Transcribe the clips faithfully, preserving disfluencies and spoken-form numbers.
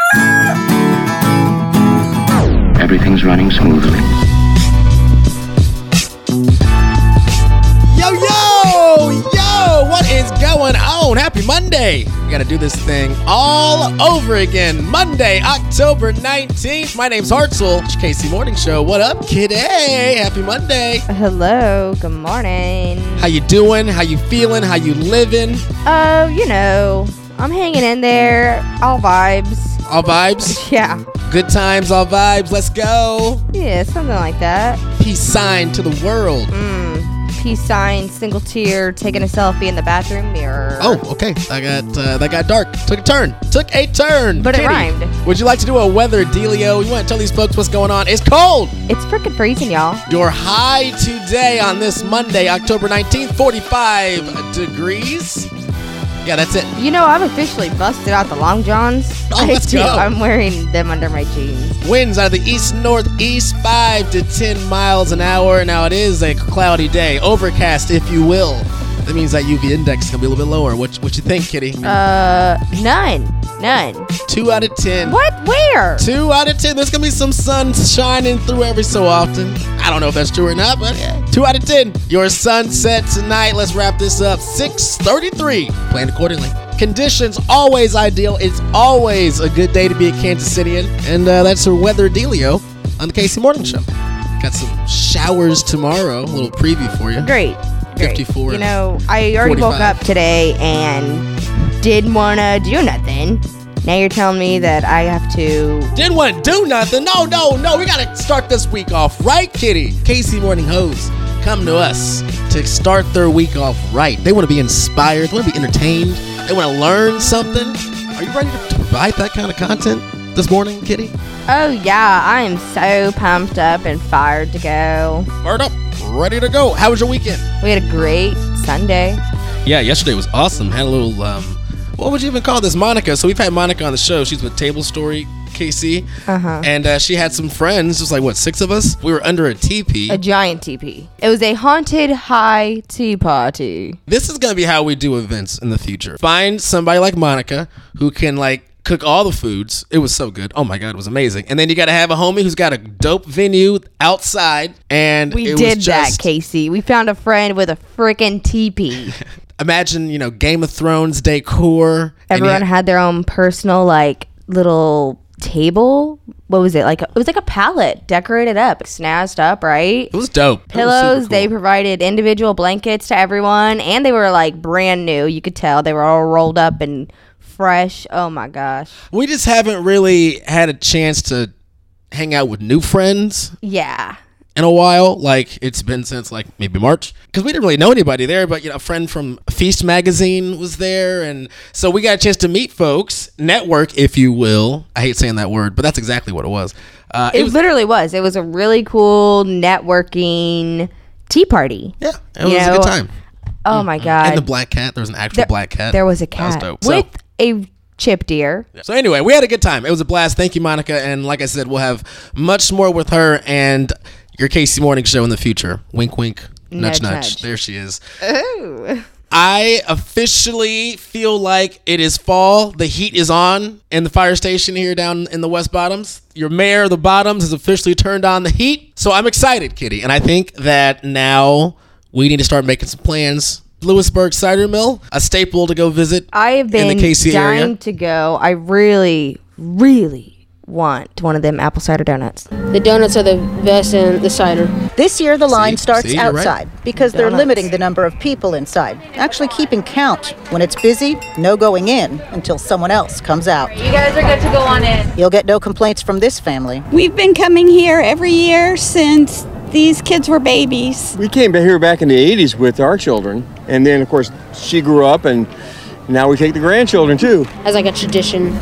Everything's running smoothly. Yo, yo, yo, what is going on? Happy Monday. We gotta do this thing all over again. Monday, October nineteenth. My name's Hartzell. It's K C Morning Show. What up, kid? Hey, happy Monday. Hello, good morning. How you doing? How you feeling? How you living? Oh, you know, I'm hanging in there. All vibes. All vibes? Yeah. Good times, all vibes. Let's go. Yeah, something like that. Peace sign to the world. Mm, peace sign, single tear, taking a selfie in the bathroom mirror. Oh, okay. I got uh, that got dark. Took a turn. Took a turn. But Kitty, it rhymed. Would you like to do a weather dealio? You want to tell these folks what's going on? It's cold. It's freaking freezing, y'all. Your high today on this Monday, October nineteenth, forty-five degrees. Yeah, that's it. You know, I've officially busted out the long johns. Oh, I let's do. go. I'm wearing them under my jeans. Winds out of the east-northeast, five to ten miles an hour. Now, it is a cloudy day. Overcast, if you will. That means that U V index is going to be a little bit lower. What, what you think, Kitty? Uh, none. None. Two out of ten. What? Where? Two out of ten. There's going to be some sun shining through every so often. I don't know if that's true or not, but yeah. Two out of ten. Your sunset tonight. Let's wrap this up. six thirty-three. Plan accordingly. Conditions always ideal. It's always a good day to be a Kansas Cityan. And uh, that's a weather dealio on the K C Morning Show. Got some showers tomorrow. A little preview for you. Great. Great. fifty-four. You know, I already woke forty-five. up today and didn't want to do nothing. Now you're telling me that I have to... Didn't want to do nothing. No, no, no. We got to start this week off right, Kitty. K C Morning Hoes come to us to start their week off right. They want to be inspired. They want to be entertained. They want to learn something. Are you ready to provide that kind of content this morning, Kitty? Oh, yeah. I am so pumped up and fired to go. Fired up. Ready to go. How was your weekend? We had a great Sunday. Yeah, yesterday was awesome. Had a little, um, what would you even call this? Monica. So we've had Monica on the show. She's with Table Story, K C. Uh-huh. And uh, she had some friends. It was like, what, six of us? We were under a teepee. A giant teepee. It was a haunted high tea party. This is going to be how we do events in the future. Find somebody like Monica who can, like, cook all the foods. It was so good. Oh my God, it was amazing. And then you got to have a homie who's got a dope venue outside. And We it did was that, just, Casey. We found a friend with a freaking teepee. Imagine, you know, Game of Thrones decor. Everyone and had their own personal, like, little table. What was it? Like, it was like a pallet decorated up, snazzed up, right? It was dope. It was Pillows. super They cool. provided individual blankets to everyone, and they were like brand new. You could tell they were all rolled up and fresh. Oh my gosh. We just haven't really had a chance to hang out with new friends Yeah. in a while. Like, it's been since like maybe March, because we didn't really know anybody there, but you know, a friend from Feast Magazine was there, and so we got a chance to meet folks, network, if you will. I hate saying that word, but that's exactly what it was. Uh, It, it was literally was. It was a really cool networking tea party. yeah, it was You a know, good time. Oh my God. And the black cat, there was an actual there, black cat. There was a That was cat dope. with So- a chip deer. So anyway, we had a good time. It was a blast. Thank you, Monica. And like I said, we'll have much more with her and your K C Morning Show in the future. Wink, wink, nudge, Nudge, nudge. nudge. There she is. Ooh. I officially feel like it is fall. The heat is on in the fire station here down in the West Bottoms. Your mayor of the Bottoms has officially turned on the heat. So I'm excited, Kitty. And I think that now we need to start making some plans. Lewisburg Cider Mill, a staple to go visit I have been in the K C dying area. to go. I really, really want one of them apple cider donuts. The donuts are the best and the cider. This year, the line See? starts See, you're right. outside because they're Donuts. limiting the number of people inside, actually keeping count. When it's busy, no going in until someone else comes out. You guys are good to go on in. You'll get no complaints from this family. We've been coming here every year since these kids were babies. We came here back in the eighties with our children, and then of course she grew up, and now we take the grandchildren too. As like a tradition.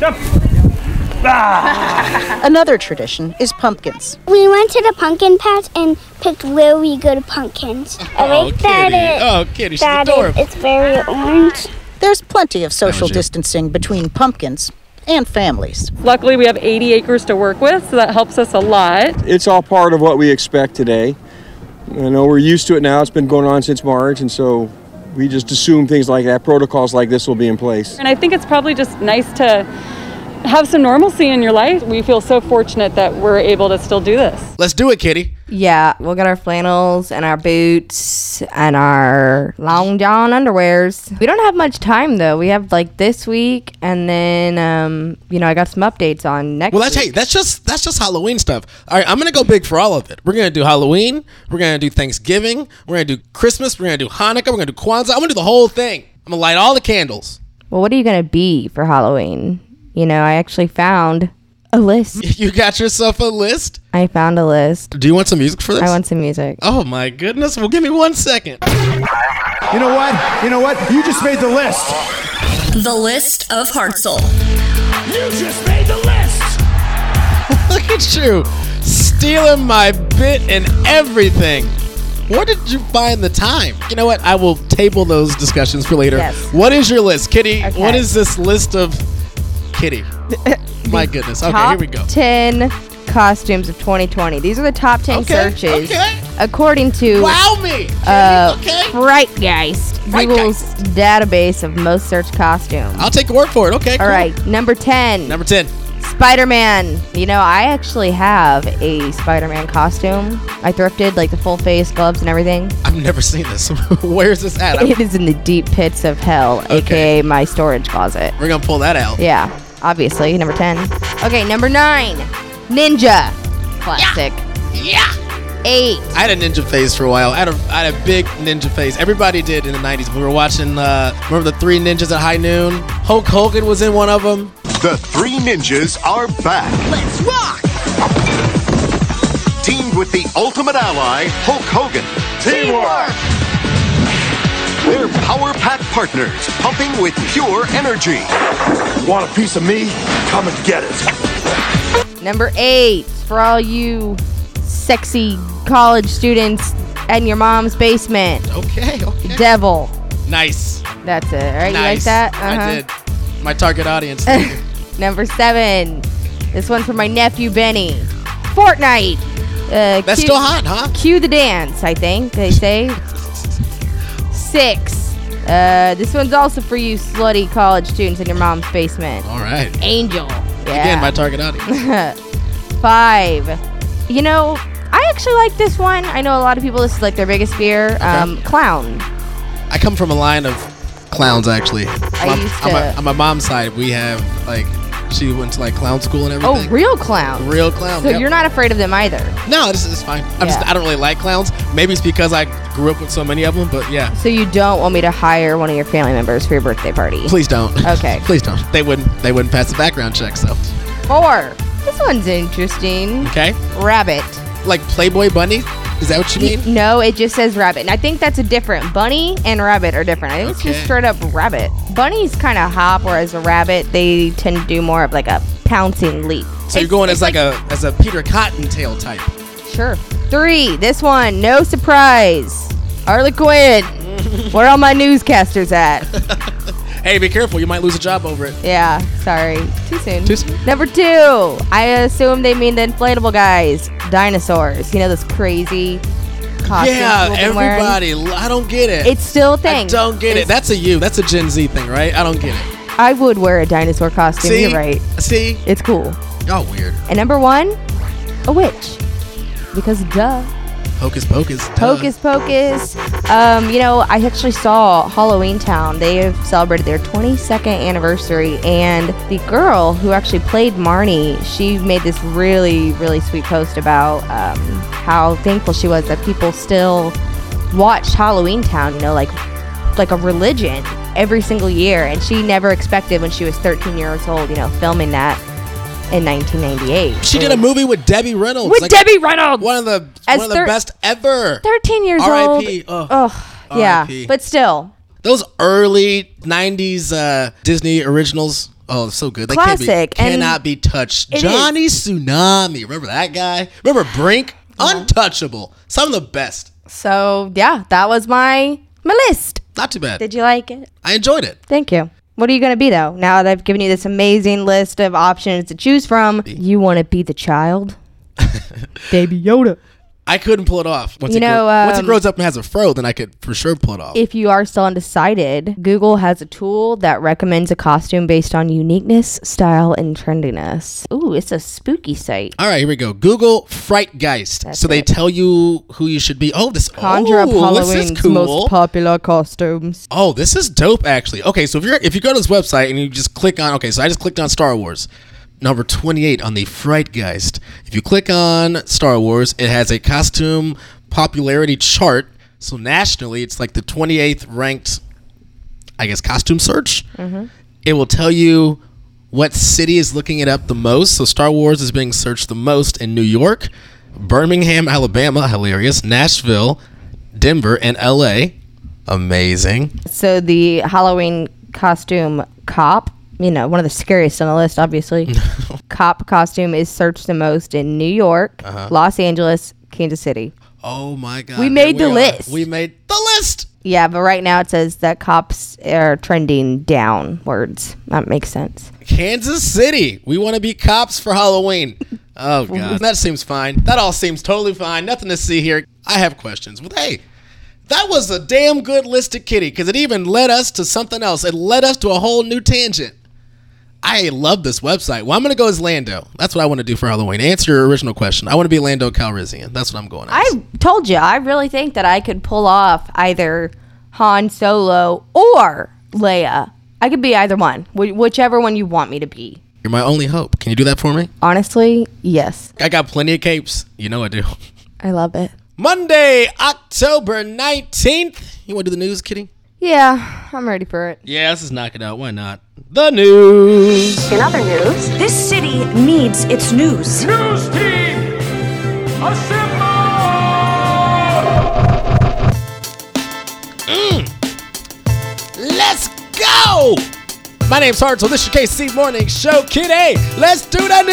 Another tradition is pumpkins. We went to the pumpkin patch and picked where we go to pumpkins. I Oh, like that Kitty. it, Oh, Kitty, she's that it, adorable. it's very orange. There's plenty of social you. distancing between pumpkins and families. Luckily, we have eighty acres to work with, so that helps us a lot. It's all part of what we expect today. I know we're used to it now. It's been going on since March, and so we just assume things like that, protocols like this will be in place. And I think it's probably just nice to have some normalcy in your life. We feel so fortunate that we're able to still do this. Let's do it, Kitty. Yeah, we'll get our flannels and our boots and our long john underwears. We don't have much time though. We have like this week, and then um, you know, I got some updates on next. Well, that's week. hey, that's just that's just Halloween stuff. All right, I'm gonna go big for all of it. We're gonna do Halloween. We're gonna do Thanksgiving. We're gonna do Christmas. We're gonna do Hanukkah. We're gonna do Kwanzaa. I'm gonna do the whole thing. I'm gonna light all the candles. Well, what are you gonna be for Halloween? You know, I actually found a list. You got yourself a list? I found a list. Do you want some music for this? I want some music. Oh my goodness. Well, give me one second. You know what? You know what? You just made the list. The list of Hartzell. You just made the list. Look at you, stealing my bit and everything. Where did you find the time? You know what? I will table those discussions for later. Yes. What is your list, Kitty? Okay. What is this list of Kitty? My goodness. Okay, top here we go. ten costumes of twenty twenty. These are the top ten Okay, searches okay. according to Wow me. Kitty. uh, okay. Frightgeist, Google's database of most searched costumes. I'll take your word for it. Okay, cool. All right, number ten. Number ten. Spider-Man. You know, I actually have a Spider-Man costume. I thrifted, like the full face, gloves, and everything. I've never seen this. Where's this at? I'm- It is in the deep pits of hell, Okay. aka my storage closet. We're going to pull that out. Yeah, obviously, number ten. Okay, number nine. Ninja. Classic. Yeah. Eight. I had a ninja phase for a while. I had a, I had a big ninja phase. Everybody did in the nineties. We were watching, uh, remember the Three Ninjas at High Noon? Hulk Hogan was in one of them. The Three Ninjas are back. Let's rock. Teamed with the ultimate ally, Hulk Hogan. Teamwork. They're power-packed partners, pumping with pure energy. Want a piece of me? Come and get it. Number eight. For all you sexy college students in your mom's basement. Okay, okay. Devil. Nice. That's it. All right, Nice. you like that? I Uh-huh. did. My target audience. Number seven. This one's for my nephew Benny. Fortnite. Uh, That's cue, still hot, huh? Cue the dance, I think they say. Six. Uh, this one's also for you slutty college students in your mom's basement. All right. Angel. Yeah. Again, my target audience. Five. You know, I actually like this one. I know a lot of people, this is like their biggest fear. Okay. Um, clown. I come from a line of clowns, actually. I My- used on, my, to- on my mom's side, we have, like, she went to, like, clown school and Oh, everything. real clown. Real clown. So yep. you're not afraid of them either. No, this is fine. I'm just, Yeah. I don't really like clowns. Maybe it's because I grew up with so many of them, but yeah. So you don't want me to hire one of your family members for your birthday party? Please don't. Okay. Please don't. They wouldn't. They wouldn't pass the background check. So. Four. This one's interesting. Okay. Rabbit. Like Playboy Bunny? Is that what you mean? No, it just says rabbit. And I think that's a different. Bunny and rabbit are different. I think it's Okay. just straight up rabbit. Bunny's kind of hop, whereas a rabbit, they tend to do more of like a pouncing leap. So you're going as like, a as a Peter Cottontail type. Sure. Three. This one, no surprise. Harley Quinn. Where are all my newscasters at? Hey, be careful. You might lose a job over it. Yeah, sorry. Too soon. Too soon. Number two. I assume they mean the inflatable guys. Dinosaurs. You know, those crazy costumes Yeah, people been wearing? everybody. I don't get it. It's still a thing. I don't get it. It's- That's a you. That's a Gen Z thing, right? I don't get it. I would wear a dinosaur costume. See? You're right. See? It's cool. Y'all weird. And number one, a witch. Because duh. Hocus Pocus. duh. Hocus Pocus. Um, you know, I actually saw Halloween Town. They have celebrated their twenty-second anniversary, and the girl who actually played Marnie, she made this really, really sweet post about um, how thankful she was that people still watched Halloween Town. You know, like like a religion every single year, and she never expected when she was thirteen years old. You know, filming that in nineteen ninety-eight. She did a movie with Debbie Reynolds. With like, Debbie Reynolds! One of the As one of the thir- best ever. thirteen years R I old. P Oh, Oh, yeah. R I P But still. Those early nineties uh, Disney originals. Oh, so good. They Classic, Can't be, and cannot be touched. it Johnny Tsunami. Remember that guy? Remember Brink? Untouchable. Some of the best. So, yeah, that was my my list. Not too bad. Did you like it? I enjoyed it. Thank you. What are you going to be, though? Now that I've given you this amazing list of options to choose from, you want to be the child? Baby Yoda. I couldn't pull it off. Once You it know, grow- once it um, grows up and has a fro, then I could for sure pull it off. If you are still undecided, Google has a tool that recommends a costume based on uniqueness, style, and trendiness. Ooh, it's a spooky site. All right, here we go. Google Frightgeist. That's so they it. tell you who you should be. Oh, this Conjure up oh, this is Halloween's cool. most popular costumes. Oh, this is dope, actually. Okay, so if you're if you go to this website and you just click on, okay, so I just clicked on Star Wars, number twenty-eight on the Frightgeist. If you click on Star Wars, it has a costume popularity chart. So nationally, it's like the twenty-eighth ranked, I guess, costume search. Mm-hmm. It will tell you what city is looking it up the most. So Star Wars is being searched the most in New York, Birmingham, Alabama, hilarious, Nashville, Denver, and L A. Amazing. So the Halloween costume cop, you know, one of the scariest on the list, obviously. Cop costume is searched the most in New York, Uh-huh. Los Angeles, Kansas City. Oh my God. We made Here the are. list. We made the list. Yeah, but right now it says that cops are trending downwards. That makes sense. Kansas City. We want to be cops for Halloween. Oh, God. That seems fine. That all seems totally fine. Nothing to see here. I have questions. But hey, that was a damn good list of Kitty because it even led us to something else. It led us to a whole new tangent. I love this website. Well, I'm going to go as Lando. That's what I want to do for Halloween. Answer your original question. I want to be Lando Calrissian. That's what I'm going as. I told you, I really think that I could pull off either Han Solo or Leia. I could be either one, wh- whichever one you want me to be. You're my only hope. Can you do that for me? Honestly, yes. I got plenty of capes. You know I do. I love it. Monday, October nineteenth. You want to do the news, Kitty? Yeah, I'm ready for it. Yeah, let's just knock it out. Why not? The news. In other news, this city needs its news. News team, assemble! Let's go! My name's Hartzell. This is your K C Morning Show, Kitty. Let's do the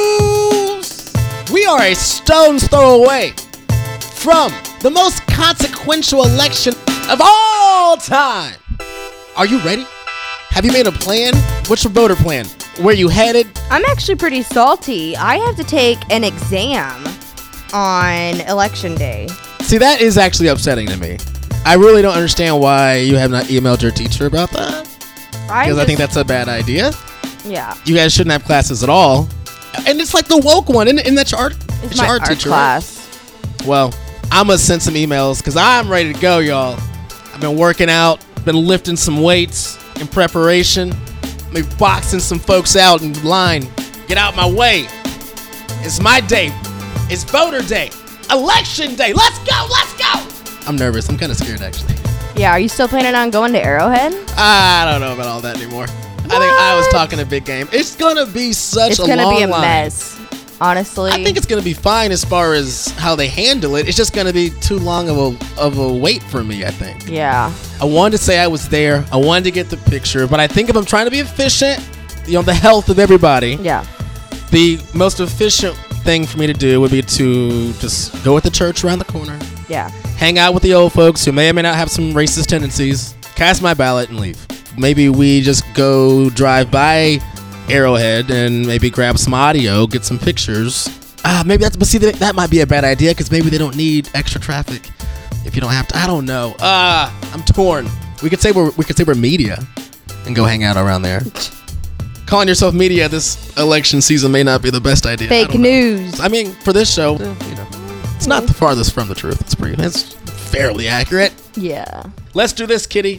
news! We are a stone's throw away from the most consequential election of all time. Are you ready? Have you made a plan? What's your voter plan? Where you headed? I'm actually pretty salty. I have to take an exam on election day. See, that is actually upsetting to me. I really don't understand why you have not emailed your teacher about that. Because I think that's a bad idea. Yeah. You guys shouldn't have classes at all. And it's like the woke one. Isn't, isn't that your art, It's it's my your art, art teacher? class. Right? Well, I'm going to send some emails because I'm ready to go, y'all. I've been working out, been lifting some weights in preparation. Maybe boxing some folks out in line. Get out my way. It's my day. It's voter day. Election day. Let's go. Let's go. I'm nervous. I'm kind of scared, actually. Yeah, are you still planning on going to Arrowhead? I don't know about all that anymore. What? I think I was talking a big game. It's going to be such it's a gonna long be a line. mess, honestly. I think it's going to be fine as far as how they handle it. It's just going to be too long of a of a wait for me, I think. Yeah. I wanted to say I was there. I wanted to get the picture. But I think if I'm trying to be efficient, you know, the health of everybody. Yeah. The most efficient thing for me to do would be to just go at the church around the corner. Yeah. Hang out with the old folks who may or may not have some racist tendencies. Cast my ballot and leave. Maybe we just go drive by Arrowhead and maybe grab some audio, get some pictures. Ah, maybe that's, but see, that, that might be a bad idea because maybe they don't need extra traffic if you don't have to. I don't know. Ah, I'm torn. We could say we're we could say we're media and go hang out around there. Calling yourself media this election season may not be the best idea. Fake news. I mean, for this show, you know, it's not the farthest from the truth. It's pretty. It's fairly accurate. Yeah. Let's do this, Kitty.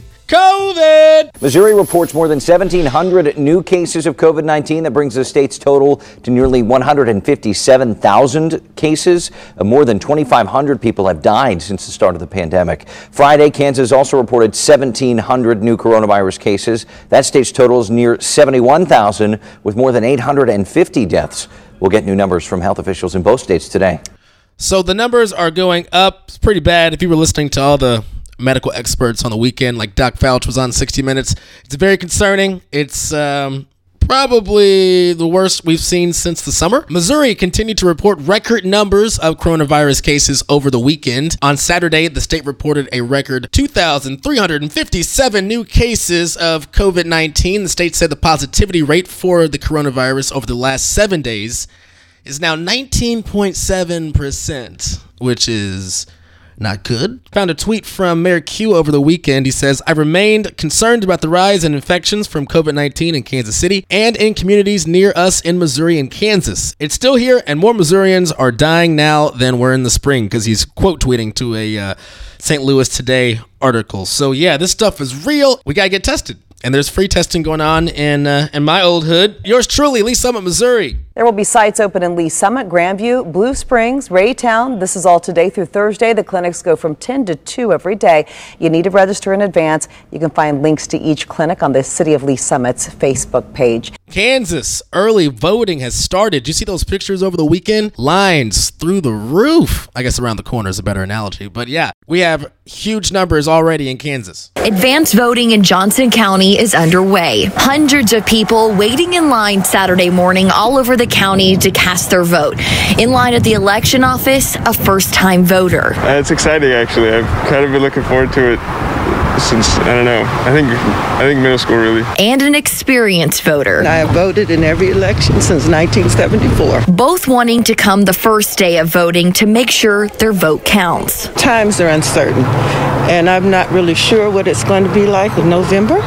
COVID! Missouri reports more than seventeen hundred new cases of COVID nineteen. That brings the state's total to nearly one hundred fifty-seven thousand cases. Uh, more than twenty-five hundred people have died since the start of the pandemic. Friday, Kansas also reported seventeen hundred new coronavirus cases. That state's total is near seventy-one thousand, with more than eight hundred fifty deaths. We'll get new numbers from health officials in both states today. So the numbers are going up. It's pretty bad. If you were listening to all the medical experts on the weekend, like Doc Fauci was on sixty minutes, it's very concerning. It's um, probably the worst we've seen since the summer. Missouri continued to report record numbers of coronavirus cases over the weekend. On Saturday, the state reported a record two thousand three hundred fifty-seven new cases of COVID nineteen. The state said the positivity rate for the coronavirus over the last seven days is now nineteen point seven percent, which is not good. Found a tweet from Mayor Q over the weekend. He says, I remained concerned about the rise in infections from covid nineteen in Kansas City and in communities near us in Missouri and Kansas. It's still here, and more Missourians are dying now than were in the spring, because he's quote tweeting to a uh, Saint Louis Today article. So yeah, this stuff is real. We gotta get tested. And there's free testing going on in uh, in my old hood. Yours truly, Lee Summit, Missouri. There will be sites open in Lee Summit, Grandview, Blue Springs, Raytown. This is all today through Thursday. The clinics go from ten to two every day. You need to register in advance. You can find links to each clinic on the City of Lee Summit's Facebook page. Kansas, early voting has started. Did you see those pictures over the weekend? Lines through the roof. I guess around the corner is a better analogy. But yeah, we have huge numbers already in Kansas. Advanced voting in Johnson County is underway. Hundreds of people waiting in line Saturday morning all over the county to cast their vote. In line at the election office, a first-time voter. Uh, it's exciting, actually. I've kind of been looking forward to it since, I don't know, I think I think middle school, really. And an experienced voter. I have voted in every election since nineteen seventy-four. Both wanting to come the first day of voting to make sure their vote counts. Times are uncertain, and I'm not really sure what it's going to be like in November.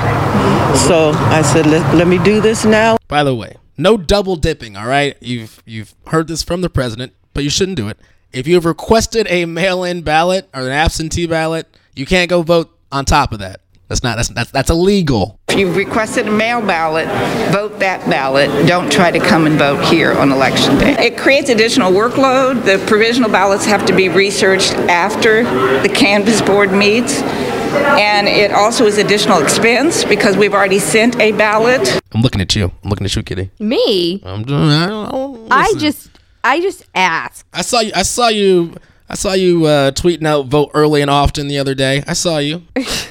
So I said, let, let me do this now. By the way, no double dipping, all right? You've you've heard this from the president, but you shouldn't do it. If you have requested a mail-in ballot or an absentee ballot, you can't go vote on top of that. That's not that's that's that's illegal. If you've requested a mail ballot, vote that ballot. Don't try to come and vote here on election day. It creates additional workload. The provisional ballots have to be researched after the canvass board meets. And it also is additional expense because we've already sent a ballot. I'm looking at you. I'm looking at you, Kitty. Me? I'm doing. I, don't, I just, I just asked. I saw you. I saw you. I saw you uh, tweeting out "vote early and often" the other day. I saw you.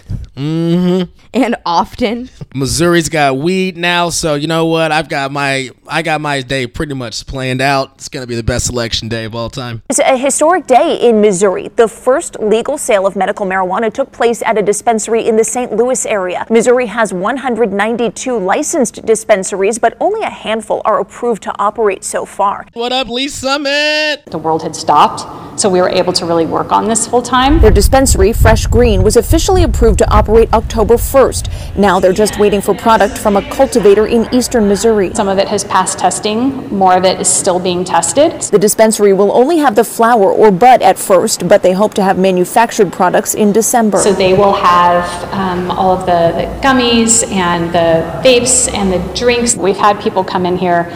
Mm-hmm. And often. Missouri's got weed now, so you know what? I've got my I got my day pretty much planned out. It's gonna be the best election day of all time. It's a historic day in Missouri. The first legal sale of medical marijuana took place at a dispensary in the Saint Louis area. Missouri has one hundred ninety-two licensed dispensaries, but only a handful are approved to operate so far. What up, Lee Summit? The world had stopped, so we were able to really work on this full time. Their dispensary, Fresh Green, was officially approved to operate October first. Now they're just waiting for product from a cultivator in eastern Missouri. Some of it has passed testing. More of it is still being tested. The dispensary will only have the flower or bud at first, but they hope to have manufactured products in December. So they will have um, all of the, the gummies and the vapes and the drinks. We've had people come in here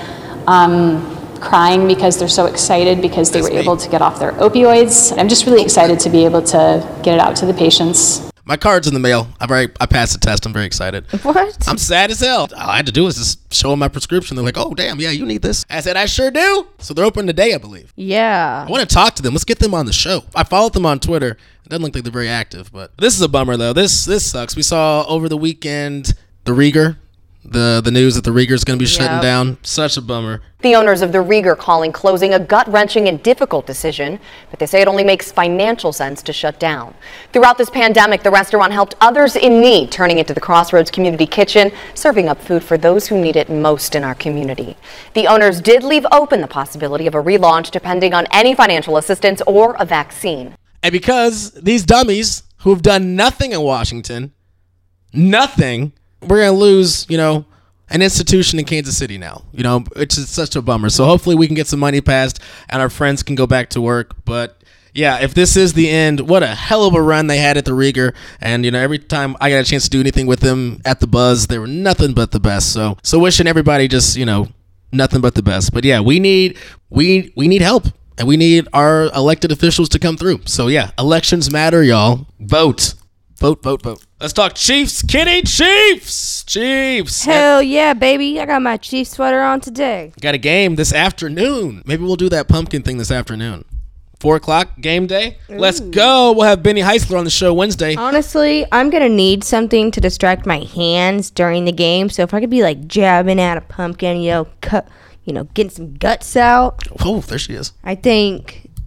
um, crying because they're so excited because they That's were me. able to get off their opioids. I'm just really excited to be able to get it out to the patients. My card's in the mail. I very I passed the test. I'm very excited. What? I'm sad as hell. All I had to do was just show them my prescription. They're like, oh, damn, yeah, you need this. I said, I sure do. So they're open today, I believe. Yeah. I want to talk to them. Let's get them on the show. I followed them on Twitter. It doesn't look like they're very active, but this is a bummer, though. This this sucks. We saw over the weekend the Rieger, the, the news that the Rieger is going to be shutting yep. down. Such a bummer. The owners of the Rieger calling closing a gut-wrenching and difficult decision, but they say it only makes financial sense to shut down. Throughout this pandemic, the restaurant helped others in need, turning into the Crossroads Community Kitchen, serving up food for those who need it most in our community. The owners did leave open the possibility of a relaunch depending on any financial assistance or a vaccine. And because these dummies who have done nothing in Washington, nothing, we're going to lose, you know, an institution in Kansas City now. You know, it's just such a bummer. So hopefully we can get some money passed and our friends can go back to work. But yeah, if this is the end, what a hell of a run they had at the Rieger. And, you know, every time I got a chance to do anything with them at the Buzz, they were nothing but the best. So, so wishing everybody just, you know, nothing but the best. But yeah, we need, we, we need help. And we need our elected officials to come through. So yeah, elections matter, y'all. Vote. Vote, vote, vote. Let's talk Chiefs, Kitty. Chiefs, Chiefs. Hell yeah, baby. I got my Chiefs sweater on today. Got a game this afternoon. Maybe we'll do that pumpkin thing this afternoon. Four o'clock, game day. Ooh. Let's go. We'll have Benny Heisler on the show Wednesday. Honestly, I'm going to need something to distract my hands during the game. So if I could be like jabbing at a pumpkin, you know, cut, you know, getting some guts out. Oh, there she is. I think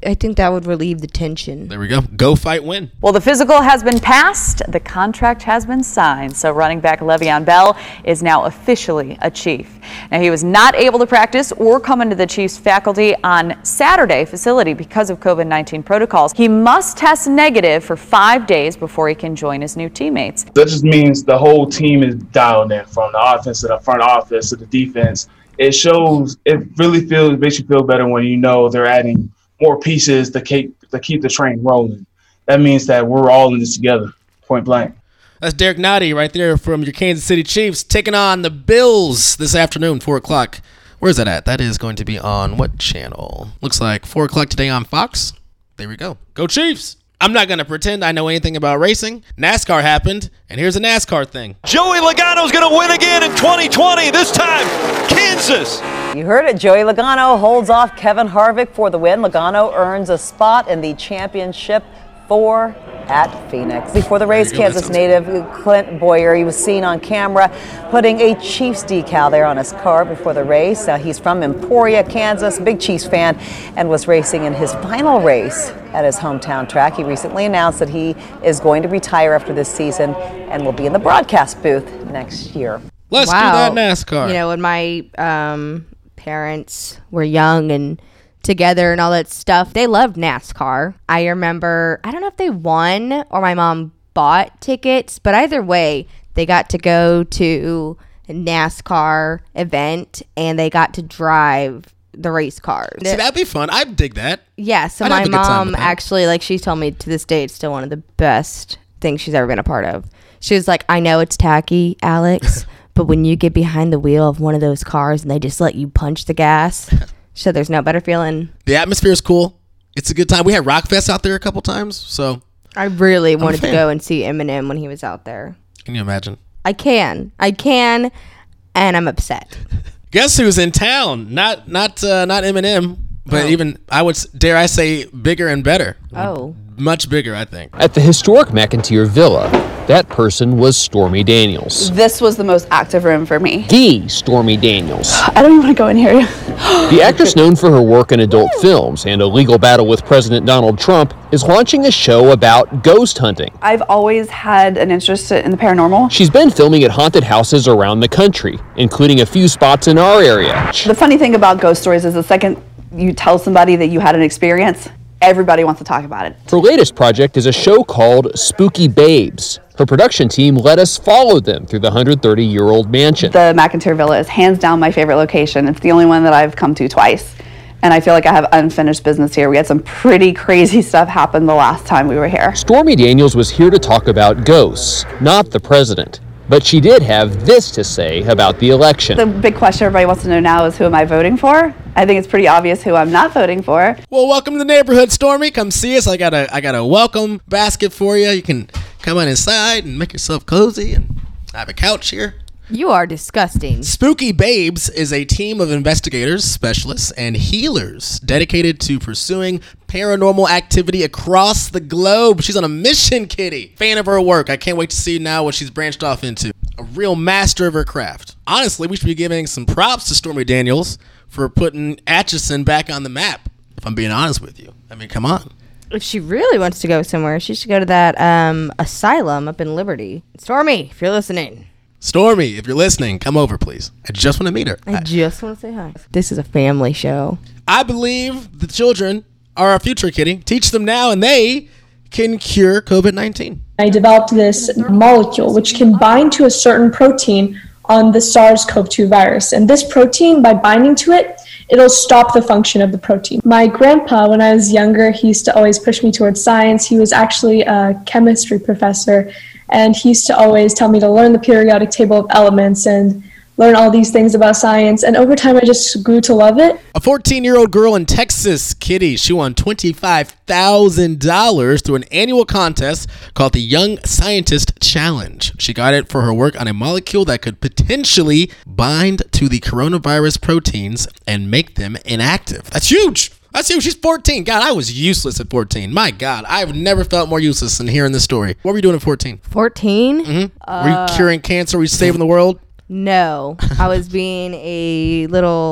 I think that would relieve the tension. There we go. Go fight, win. Well, the physical has been passed. The contract has been signed. So running back Le'Veon Bell is now officially a Chief. Now, he was not able to practice or come into the Chiefs faculty on Saturday facility because of COVID nineteen protocols. He must test negative for five days before he can join his new teammates. That just means the whole team is dialed in, from the offense to the front office to the defense. It shows, it really feels, makes you feel better when you know they're adding more pieces to keep, to keep the train rolling. That means that we're all in this together, point blank. That's Derek Nottie right there from your Kansas City Chiefs taking on the Bills this afternoon, four o'clock. Where's that at? That is going to be on what channel? Looks like four o'clock today on Fox. There we go. Go Chiefs! I'm not going to pretend I know anything about racing. NASCAR happened, and here's a NASCAR thing. Joey Logano's going to win again in twenty twenty, this time Kansas. You heard it. Joey Logano holds off Kevin Harvick for the win. Logano earns a spot in the championship four at Phoenix. Before the race, Kansas native Clint Boyer, he was seen on camera putting a Chiefs decal there on his car before the race. Now, he's from Emporia, Kansas, big Chiefs fan, and was racing in his final race at his hometown track. He recently announced that he is going to retire after this season and will be in the broadcast booth next year. Let's Wow. do that NASCAR. You know, when my um, parents were young and together and all that stuff, they loved NASCAR. I remember, I don't know if they won or my mom bought tickets, but either way, they got to go to a NASCAR event and they got to drive the race cars. See, that'd be fun. I'd dig that. Yeah, so I'd my have a good time mom with that. actually, like, she told me to this day it's still one of the best things she's ever been a part of. She was like, I know it's tacky, Alex, but when you get behind the wheel of one of those cars and they just let you punch the gas, so there's no better feeling. The atmosphere is cool. It's a good time. We had Rockfest out there a couple times, so. I really I'm a wanted to fan. go and see Eminem when he was out there. Can you imagine? I can. I can, and I'm upset. Guess who's in town? Not not uh, not Eminem, but Oh. even, I would, s- dare I say, bigger and better. Oh. Much bigger, I think. At the historic McIntyre Villa, that person was Stormy Daniels. This was the most active room for me. The Stormy Daniels. I don't even want to go in here. The actress, known for her work in adult films and a legal battle with President Donald Trump, is launching a show about ghost hunting. I've always had an interest in the paranormal. She's been filming at haunted houses around the country, including a few spots in our area. The funny thing about ghost stories is the second you tell somebody that you had an experience, everybody wants to talk about it. Her latest project is a show called Spooky Babes. Her production team let us follow them through the one hundred thirty-year-old mansion. The McIntyre Villa is hands down my favorite location. It's the only one that I've come to twice. And I feel like I have unfinished business here. We had some pretty crazy stuff happen the last time we were here. Stormy Daniels was here to talk about ghosts, not the president. But she did have this to say about the election. The big question everybody wants to know now is, who am I voting for? I think it's pretty obvious who I'm not voting for. Well, welcome to the neighborhood, Stormy. Come see us. I got a I got a welcome basket for you. You can come on inside and make yourself cozy, and I have a couch here. You are disgusting. Spooky Babes is a team of investigators, specialists, and healers dedicated to pursuing paranormal activity across the globe. She's on a mission, Kitty. Fan of her work. I can't wait to see now what she's branched off into. A real master of her craft. Honestly, we should be giving some props to Stormy Daniels for putting Atchison back on the map, if I'm being honest with you. I mean, come on. If she really wants to go somewhere, she should go to that um, asylum up in Liberty. Stormy, if you're listening. Stormy, if you're listening, come over, please. I just want to meet her. I just want to say hi. This is a family show. I believe the children are our future, Kitty. Teach them now, and they can cure COVID nineteen. I developed this molecule which can bind to a certain protein on the SARS CoV two virus. And this protein, by binding to it, it'll stop the function of the protein. My grandpa, when I was younger, he used to always push me towards science. He was actually a chemistry professor, and he used to always tell me to learn the periodic table of elements and learn all these things about science. And over time, I just grew to love it. A fourteen-year-old girl in Texas, Kitty, she won twenty-five thousand dollars through an annual contest called the Young Scientist Challenge. She got it for her work on a molecule that could potentially bind to the coronavirus proteins and make them inactive. That's huge. That's huge. She's fourteen. God, I was useless at fourteen. My God, I've never felt more useless than hearing this story. What were you doing at fourteen? fourteen? Mm-hmm. Uh, were you curing cancer? Were you saving the world? No. I was being a little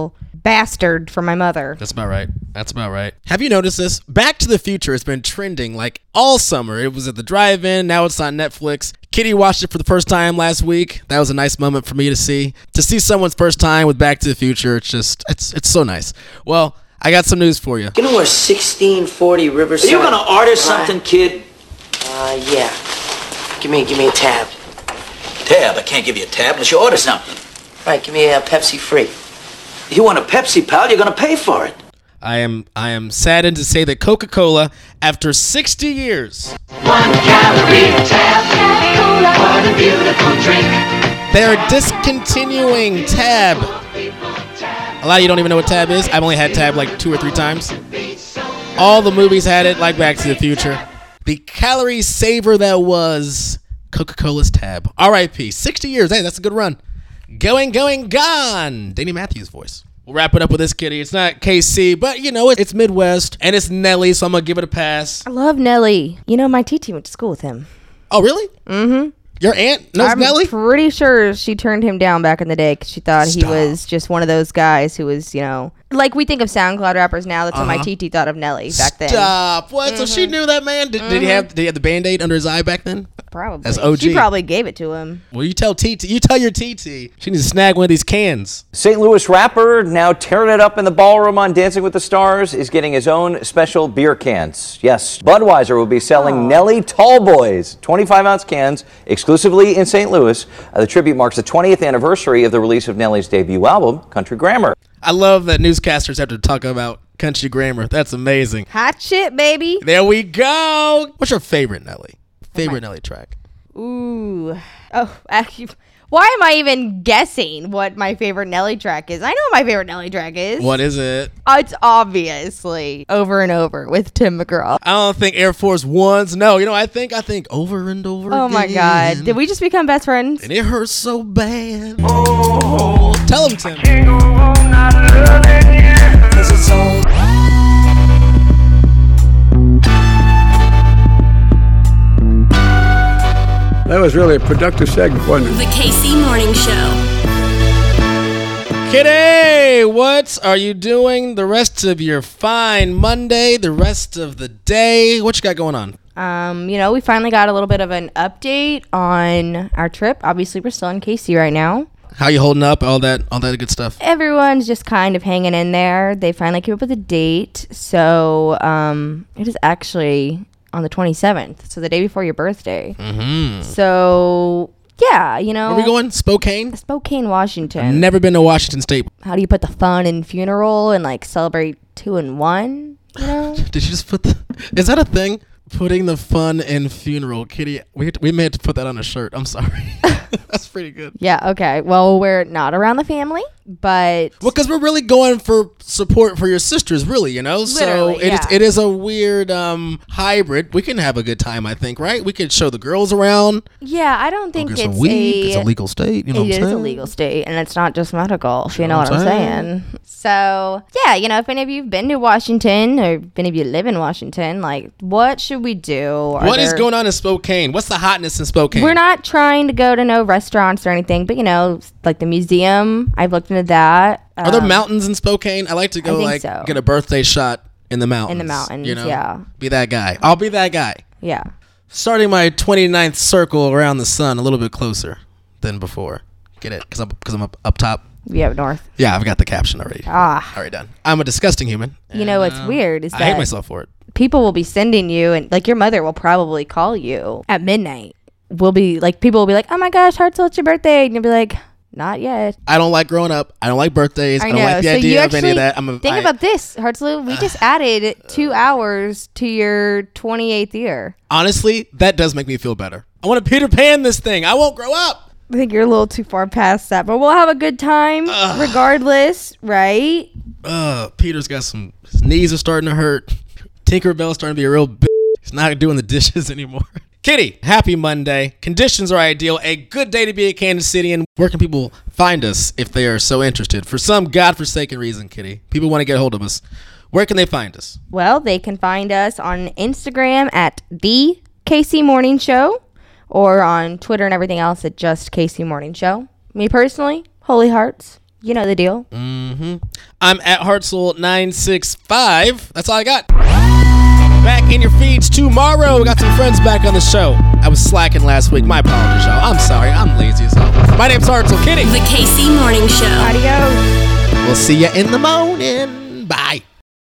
bastard for my mother. That's about right. That's about right. Have you noticed this? Back to the Future has been trending like all summer. It was at the drive-in. Now it's on Netflix. Kitty watched it for the first time last week. That was a nice moment for me to see. To see someone's first time with Back to the Future, it's just, it's it's so nice. Well, I got some news for you. You know where sixteen forty Riverside... Are you gonna order something, kid? Uh, yeah. Give me, give me a tab. Tab? I can't give you a tab unless you order something. Right, give me a Pepsi free. You want a Pepsi, pal? You're gonna pay for it. I am I am saddened to say that Coca-Cola, after sixty years, One calorie tab, Coca-Cola, what a beautiful drink. They're discontinuing Tab. A lot of you don't even know what Tab is. I've only had Tab like two or three times. All the movies had it, like Back to the Future. The calorie saver that was Coca-Cola's Tab. R I P sixty years. Hey, that's a good run. Going, going, gone. Danny Matthews' voice. We'll wrap it up with this, Kitty. It's not K C, but you know, it's Midwest and it's Nelly, so I'm gonna give it a pass. I love Nelly. You know, my T T went to school with him. Oh, really? Mm-hmm. Your aunt knows I'm Nelly? pretty sure she turned him down back in the day because she thought Stop. he was just one of those guys who was, you know, like we think of SoundCloud rappers now. That's uh-huh. what my T T thought of Nelly back then. Stop. What? Mm-hmm. So she knew that man? Did, Mm-hmm. did he have? Did he have the Band-Aid under his eye back then? Probably. That's O G. She probably gave it to him. Well, you tell T T. You tell your T T. She needs to snag one of these cans. Saint Louis rapper, now tearing it up in the ballroom on Dancing with the Stars, is getting his own special beer cans. Yes, Budweiser will be selling oh. Nelly Tall Boys, twenty-five ounce cans, exclusively in Saint Louis. Uh, the tribute marks the twentieth anniversary of the release of Nelly's debut album, Country Grammar. I love that newscasters have to talk about Country Grammar. That's amazing. Hot shit, baby. There we go. What's your favorite Nelly? Favorite Nelly track? Ooh. Oh, actually, why am I even guessing what my favorite Nelly track is? I know what my favorite Nelly track is. What is it? Uh, it's obviously Over and Over with Tim McGraw. I don't think Air Force Ones. No, you know, I think I think Over and Over Oh again. my God. Did we just become best friends? And it hurts so bad. Oh, tell him, Tim. That was really a productive segment, wasn't it? The K C Morning Show. Kitty, what are you doing the rest of your fine Monday, the rest of the day? What you got going on? Um, you know, we finally got a little bit of an update on our trip. Obviously, we're still in K C right now. How you holding up? All that, all that good stuff. Everyone's just kind of hanging in there. They finally came up with a date, so um, it is actually on the twenty-seventh, so the day before your birthday. Mm-hmm. So, yeah, you know. Where are we going? Spokane? Spokane, Washington. I've never been to Washington State. How do you put the fun in funeral and, like, celebrate two in one, you know? Did you just put the... Is that a thing? Putting the fun in funeral. Kitty, we, we may have to put that on a shirt. I'm sorry. That's pretty good. Yeah, okay. Well, we're not around the family, but... Well, because we're really going for support for your sisters, really, you know? Literally, so it, yeah. is, it is a weird um, hybrid. We can have a good time, I think, right? We could show the girls around. Yeah, I don't think it's it's weed. a... It's a legal state, you know It what I'm is saying? a legal state, and it's not just medical, if you know, know what I'm saying. So, yeah, you know, if any of you have been to Washington, or if any of you live in Washington, like, what should we do? Are What is there- going on in Spokane? What's the hotness in Spokane? We're not trying to go to no restaurants or anything, but, you know, like the museum, I've looked into that. Are there Um, mountains in Spokane? I like to go, I think like, so. get a birthday shot in the mountains. In the mountains, you know? yeah. Be that guy. I'll be that guy. Yeah. Starting my twenty-ninth circle around the sun a little bit closer than before. Get it? Because I'm, cause I'm up, up top. Yeah, up north. Yeah, I've got the caption already. Ah. Already done. I'm a disgusting human. You know what's um, weird is I that hate myself for it. people will be sending you, and like your mother will probably call you at midnight. We'll be like, people will be like, oh my gosh, Hartzell, it's your birthday. And you'll be like, not yet. I don't like growing up. I don't like birthdays. I, I don't know. like the so idea you of actually any of that. I'm a, think I, about this, Hartzell. We just added two hours to your twenty-eighth year. Honestly, that does make me feel better. I want to Peter Pan this thing. I won't grow up. I think you're a little too far past that, but we'll have a good time regardless, right? Uh, Peter's got some, his knees are starting to hurt. Tinkerbell's starting to be a real bitch. He's not doing the dishes anymore. Kitty, happy Monday. Conditions are ideal. A good day to be a Kansas City. And where can people find us if they are so interested? For some godforsaken reason, Kitty, people want to get a hold of us. Where can they find us? Well, they can find us on Instagram at the K C Morning Show, or on Twitter and everything else at just K C Morning Show. Me personally, Holy Hearts. You know the deal. Mm-hmm. I'm at Hartzell nine six five. That's all I got. Back in your feeds tomorrow. We got some friends back on the show. I was slacking last week. My apologies, y'all. I'm sorry. I'm lazy as hell. My name's Hartzell. Kidding. The K C Morning Show. Adios. We'll see you in the morning. Bye.